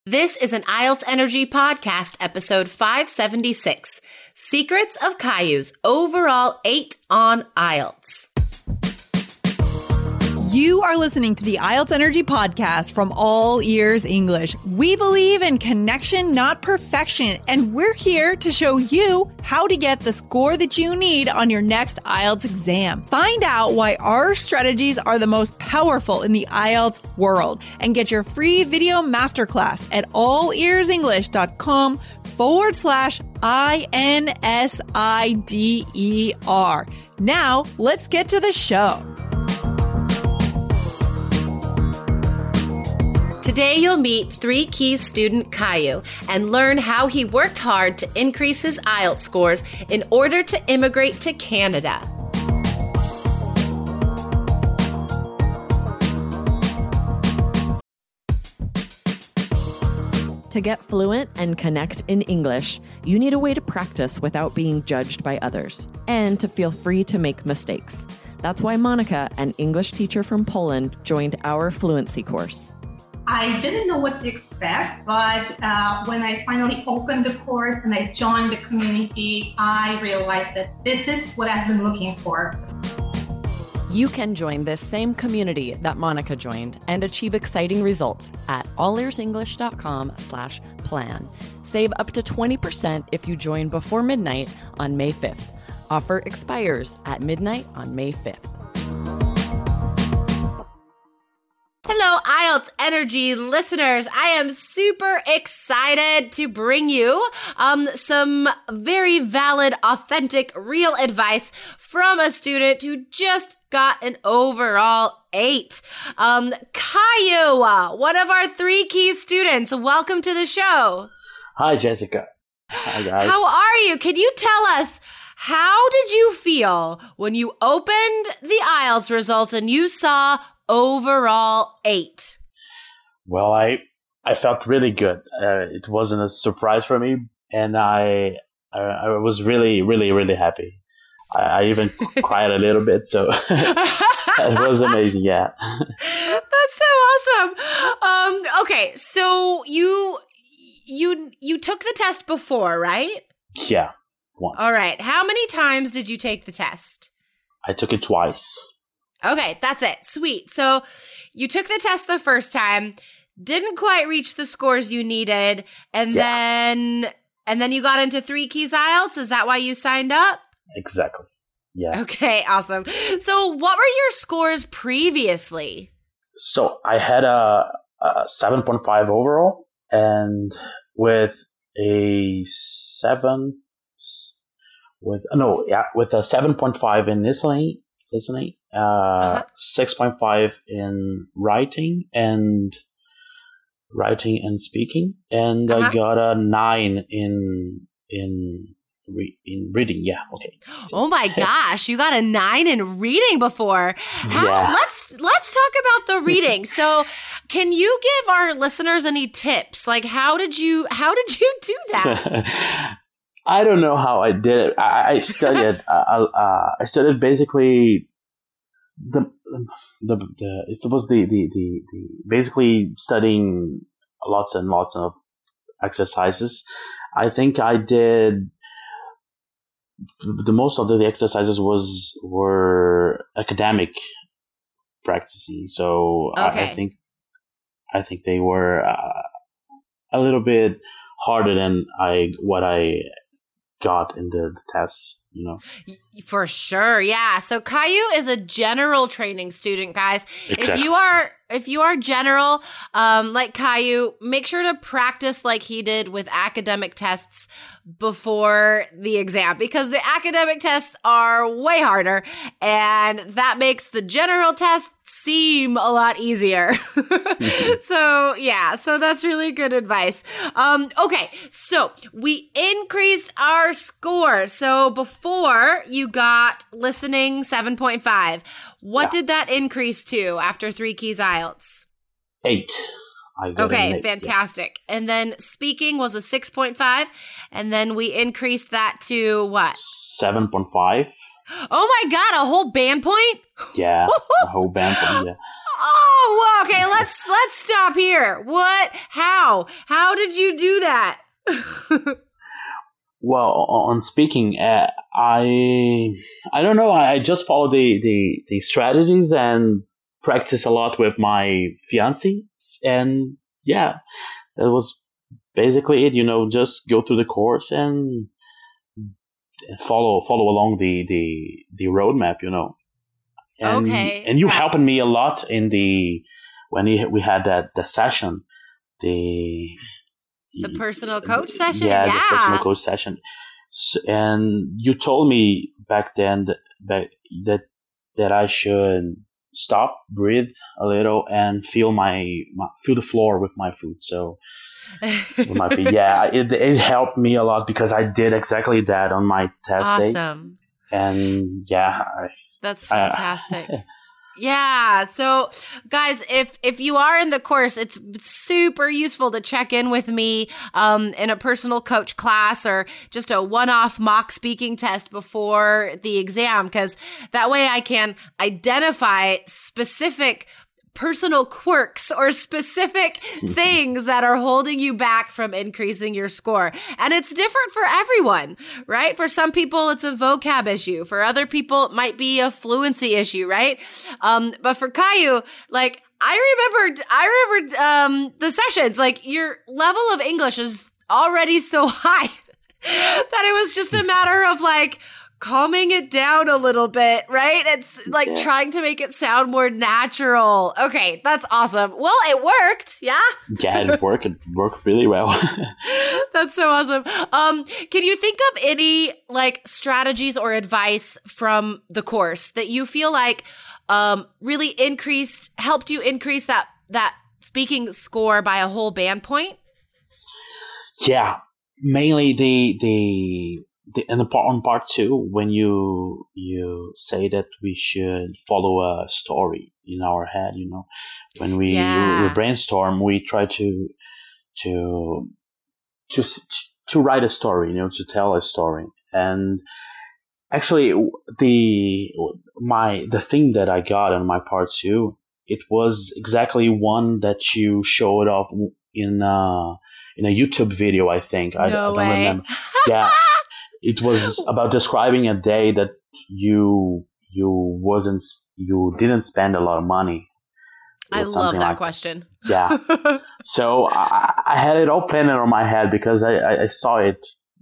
This is an IELTS Energy Podcast, episode 576, Secrets of Caillou's Overall 8 on IELTS. You are listening to the IELTS Energy Podcast from All Ears English. We believe in connection, not perfection, and we're here to show you how to get the score that you need on your next IELTS exam. Find out why our strategies are the most powerful in the IELTS world and get your free video masterclass at allearsenglish.com/INSIDER. Now, let's get to the show. Today you'll meet 3 Keys student Caillou and learn how he worked hard to increase his IELTS scores in order to immigrate to Canada. To get fluent and connect in English, you need a way to practice without being judged by others and to feel free to make mistakes. That's why Monica, an English teacher from Poland, joined our fluency course. I didn't know what to expect, but when I finally opened the course and I joined the community, I realized that this is what I've been looking for. You can join this same community that Monica joined and achieve exciting results at allearsenglish.com/plan. Save up to 20% if you join before midnight on May 5th. Offer expires at midnight on May 5th. Hello, IELTS Energy listeners. I am super excited to bring you some very valid, authentic, real advice from a student who just got an overall 8. Caillou, one of our 3 Keys students. Welcome to the show. Hi, Jessica. Hi, guys. How are you? Can you tell us, how did you feel when you opened the IELTS results and you saw overall 8? Well, I felt really good. It wasn't a surprise for me, and I was really, really, really happy. I even cried a little bit, so it was amazing. Yeah, that's so awesome. Okay, so you took the test before, right? Yeah, once. All right. How many times did you take the test? I took it twice. Okay, that's it. Sweet. So you took the test the first time, didn't quite reach the scores you needed, and then you got into 3 Keys IELTS. Is that why you signed up? Exactly. Yeah. Okay, awesome. So what were your scores previously? So I had a 7.5 overall, and with a 7.5 in listening, 6.5 in writing and speaking, and I got a 9 in reading. Yeah, okay. Oh my gosh, you got a 9 in reading before. Let's talk about the reading. So, can you give our listeners any tips? Like, how did you do that? I don't know how I did it. I studied. I studied basically basically studying lots and lots of exercises. I think I did the most of the exercises were academic practicing. So okay. I think they were a little bit harder than what I got in the tests, you know. For sure, yeah. So Caillou is a general training student, guys. Exactly. If you are general, like Caillou, make sure to practice like he did with academic tests before the exam, because the academic tests are way harder, and that makes the general test seem a lot easier. So that's really good advice. Okay, so we increased our score. So before you got listening 7.5, what did that increase to after 3 Keys IELTS? 8. Okay, fantastic. Yeah. And then speaking was a 6.5, and then we increased that to what? 7.5. Oh my God, a whole band point? Yeah, a whole band point, yeah. Oh, okay. Let's stop here. What? How did you do that? Well, on speaking, I don't know. I just follow the strategies and practice a lot with my fiancé, and yeah, that was basically it. Just go through the course and follow along the roadmap. And Okay. and you right. helping me a lot in when we had that session, the The personal coach session? yeah, the personal Yeah. coach session. And you told me back then that I should stop, breathe a little, and feel the floor with my foot. So with my feet, yeah, it helped me a lot because I did exactly that on my test day. Awesome. And yeah, That's fantastic. Yeah. So guys, if you are in the course, it's super useful to check in with me in a personal coach class or just a one-off mock speaking test before the exam, because that way I can identify specific personal quirks or specific things that are holding you back from increasing your score. And it's different for everyone, right? For some people, it's a vocab issue. For other people, it might be a fluency issue, right? But for Caillou, like, I remembered the sessions, like your level of English is already so high that it was just a matter of like, calming it down a little bit, right? It's like trying to make it sound more natural. Okay, that's awesome. Well, it worked. Yeah? Yeah, it worked. It worked really well. That's so awesome. Can you think of any like strategies or advice from the course that you feel like really helped you increase that speaking score by a whole band point? Yeah, mainly on part 2, when you say that we should follow a story in our head, when we brainstorm, we try to write a story, to tell a story. And actually, the thing that I got on my part 2, it was exactly one that you showed off in a YouTube video, I think. I don't remember. Yeah. It was about describing a day that you didn't spend a lot of money. I love that question. Yeah. So I had it all planned on my head because I saw it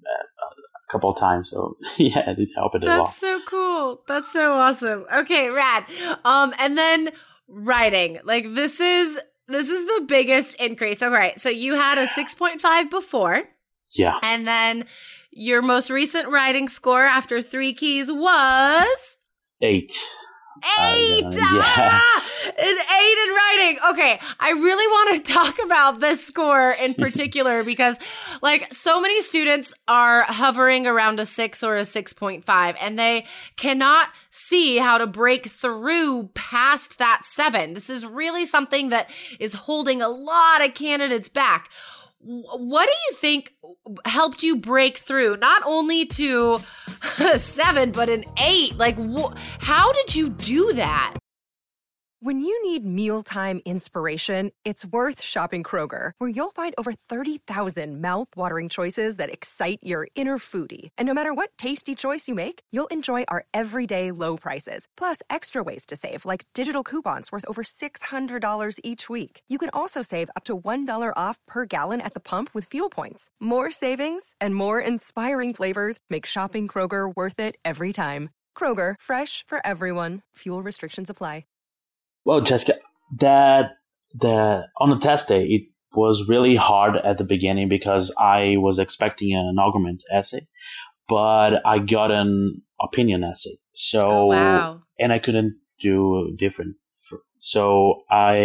a couple of times. So yeah, it helped it a lot. That's so cool. That's so awesome. Okay, rad. And then writing. Like this is the biggest increase. Okay, so you had a 6.5 before. Yeah. And then your most recent writing score after 3 keys was 8. 8. Yeah. An 8 in writing. Okay, I really want to talk about this score in particular because, like, so many students are hovering around a 6 or a 6.5, and they cannot see how to break through past that 7. This is really something that is holding a lot of candidates back. What do you think helped you break through not only to 7, but an 8? Like, how did you do that? When you need mealtime inspiration, it's worth shopping Kroger, where you'll find over 30,000 mouth-watering choices that excite your inner foodie. And no matter what tasty choice you make, you'll enjoy our everyday low prices, plus extra ways to save, like digital coupons worth over $600 each week. You can also save up to $1 off per gallon at the pump with fuel points. More savings and more inspiring flavors make shopping Kroger worth it every time. Kroger, fresh for everyone. Fuel restrictions apply. Well, Jessica, on the test day, it was really hard at the beginning because I was expecting an argument essay, but I got an opinion essay. So, wow. And I couldn't do different. So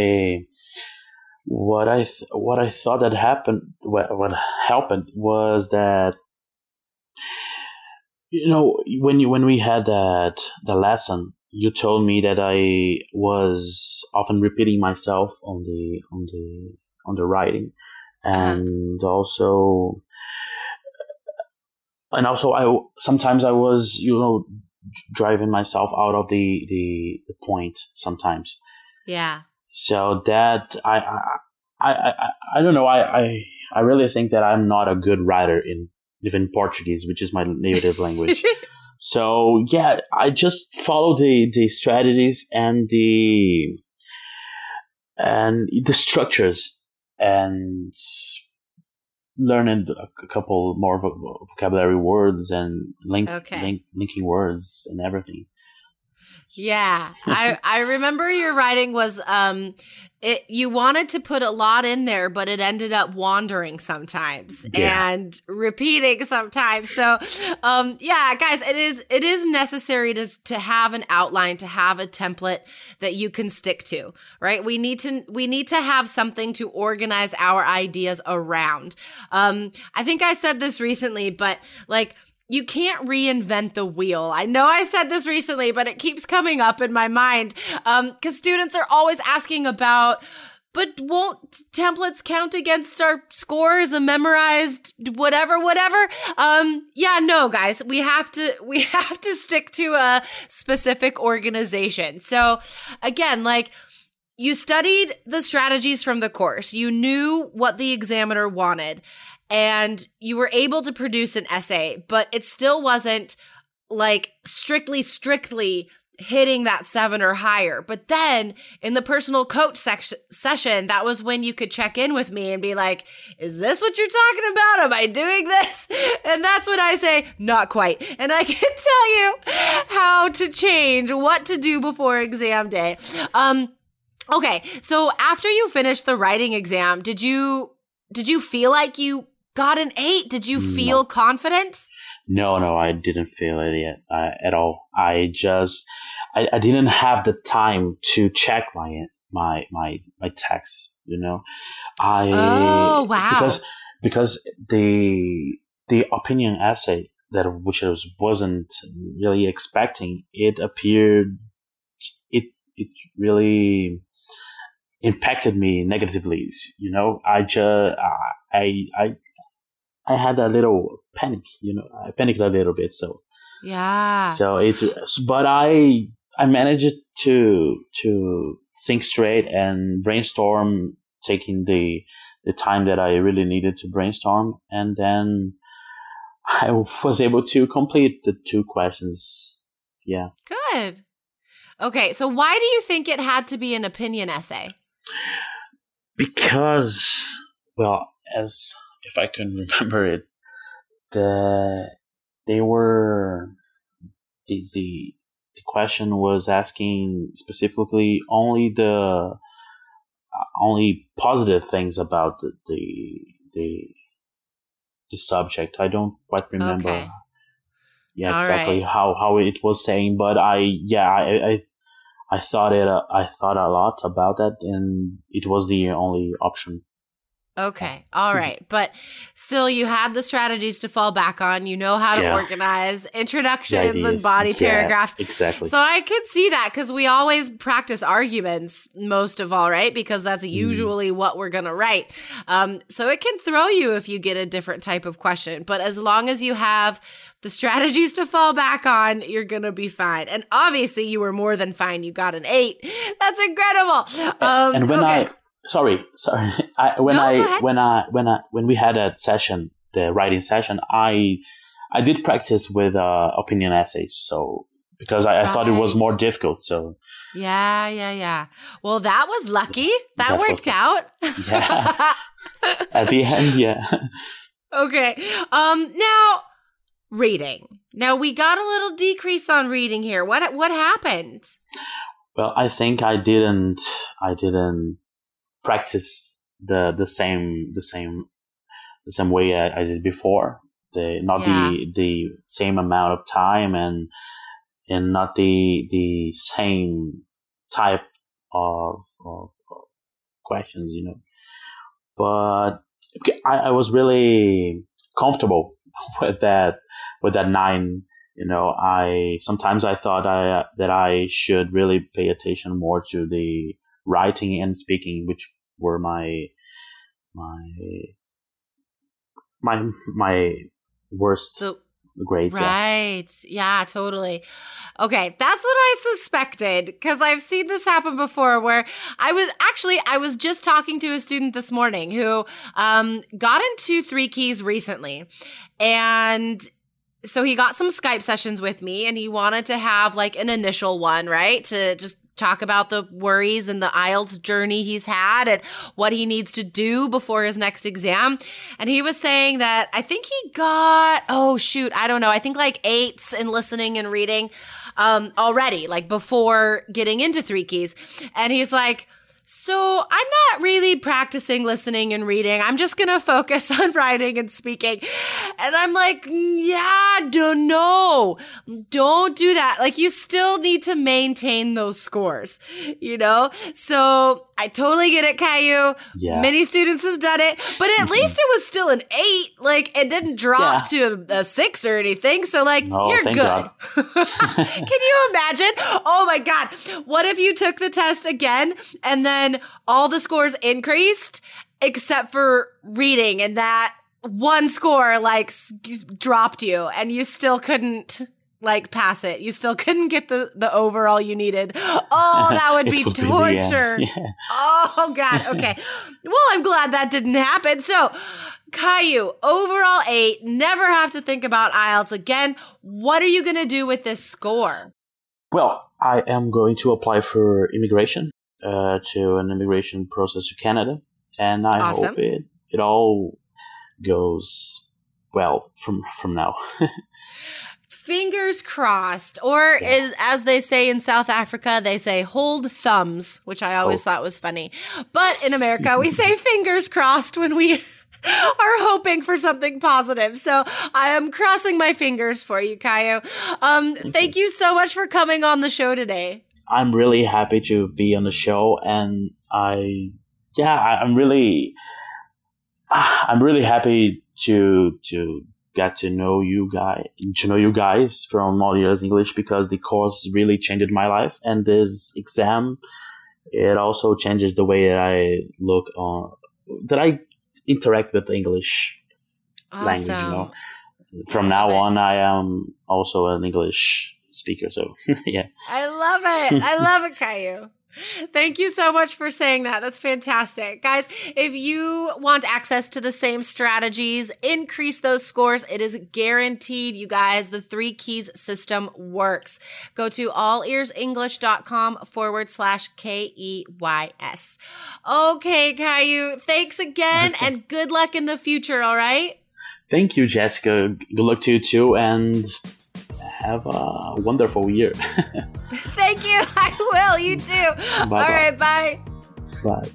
what I thought that happened, what happened was that, when we had the lesson, you told me that I was often repeating myself on the writing, and also I sometimes I was driving myself out of the point sometimes. Yeah. So that I don't know. I really think that I'm not a good writer in even Portuguese, which is my native language. So yeah, I just follow the strategies and the structures, and learning a couple more vocabulary words and linking words and everything. Yeah, I remember your writing was you wanted to put a lot in there, but it ended up wandering sometimes and repeating sometimes. So guys, it is necessary to have an outline, to have a template that you can stick to, right? We need to have something to organize our ideas around. I think I said this recently, but like, you can't reinvent the wheel. I know I said this recently, but it keeps coming up in my mind because students are always asking about, but won't templates count against our scores and memorized whatever? No, guys, we have to stick to a specific organization. So again, like, you studied the strategies from the course. You knew what the examiner wanted, and you were able to produce an essay, but it still wasn't like strictly hitting that 7 or higher. But then in the personal coach session, that was when you could check in with me and be like, is this what you're talking about? Am I doing this? And that's when I say, not quite. And I can tell you how to change, what to do before exam day. Okay. So after you finished the writing exam, did you feel like you got an 8? Did you feel confident? No, I didn't feel it yet at all. I didn't have the time to check my text. Oh, wow! Because the opinion essay which I wasn't really expecting, it appeared, it really impacted me negatively. I had a little panic. I panicked a little bit. So yeah. But I managed to think straight and brainstorm, taking the time that I really needed to brainstorm, and then I was able to complete the 2 questions. Yeah. Good. Okay, so why do you think it had to be an opinion essay? Because, well, as if I can remember it, the question was asking specifically only positive things about the subject. I don't quite remember. Okay. Yeah, exactly how it was saying, but I thought a lot about that, and it was the only option. Okay. All right. But still, you had the strategies to fall back on. You know how to organize introductions and body paragraphs. Exactly. So I could see that, because we always practice arguments most of all, right? Because that's usually what we're going to write. So it can throw you if you get a different type of question. But as long as you have the strategies to fall back on, you're going to be fine. And obviously, you were more than fine. You got an 8. That's incredible. And when Sorry. When we had that session, the writing session, I did practice with opinion essays. So because I thought it was more difficult. So yeah. Well, that was lucky. That worked out. Yeah. At the end, yeah. Okay. Now reading. Now we got a little decrease on reading here. What happened? Well, I think I didn't practice the same way I did before. The same amount of time and not the same type of questions, But I was really comfortable with that 9. Sometimes I thought that I should really pay attention more to the writing and speaking, which were my worst grades. Right. Yeah, totally. Okay. That's what I suspected because I've seen this happen before where I was just talking to a student this morning who got into 3 Keys recently. And so he got some Skype sessions with me and he wanted to have like an initial one, right? To just talk about the worries and the IELTS journey he's had and what he needs to do before his next exam. And he was saying that I think he got, I think like 8s in listening and reading already, like before getting into 3 Keys. And he's like, so I'm not really practicing listening and reading. I'm just going to focus on writing and speaking. And I'm like, no, don't do that. Like you still need to maintain those scores, you know? So I totally get it, Caillou. Yeah. Many students have done it, but at least it was still an 8. Like it didn't drop to a 6 or anything. So like you're good. Can you imagine? Oh my God. What if you took the test again and then all the scores increased except for reading and that one score like dropped you and you still couldn't like pass it. You still couldn't get the overall you needed. Oh, that would be torture. Yeah. Oh God. Okay. Well, I'm glad that didn't happen. So Caillou, overall 8, never have to think about IELTS again. What are you going to do with this score? Well, I am going to apply for immigration. To an immigration process to Canada, and I hope it all goes well from now. Fingers crossed, or as they say in South Africa, they say hold thumbs, which I always thought was funny. But in America, we say fingers crossed when we are hoping for something positive. So I am crossing my fingers for you, Caillou. Thank you so much for coming on the show today. I'm really happy to be on the show, and I'm really happy to get to know you guys from All Ears English, because the course really changed my life, and this exam, it also changes the way that I look on, that I interact with the English language. You know, from now on, I am also an English speaker, so yeah. I love it, Caillou. Thank you so much for saying that. That's fantastic. Guys, if you want access to the same strategies, increase those scores, it is guaranteed, you guys. The 3 Keys system works. Go to allearsenglish.com/KEYS. Okay, Caillou, thanks again, and good luck in the future, all right? Thank you, Jessica. Good luck to you too, and have a wonderful year. Thank you. I will. You too. Bye-bye. All right. Bye. Bye.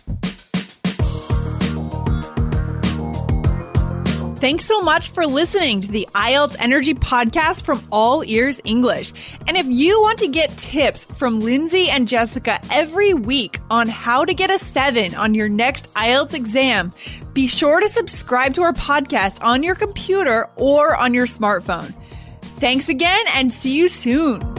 Thanks so much for listening to the IELTS Energy Podcast from All Ears English. And if you want to get tips from Lindsay and Jessica every week on how to get a 7 on your next IELTS exam, be sure to subscribe to our podcast on your computer or on your smartphone. Thanks again, and see you soon.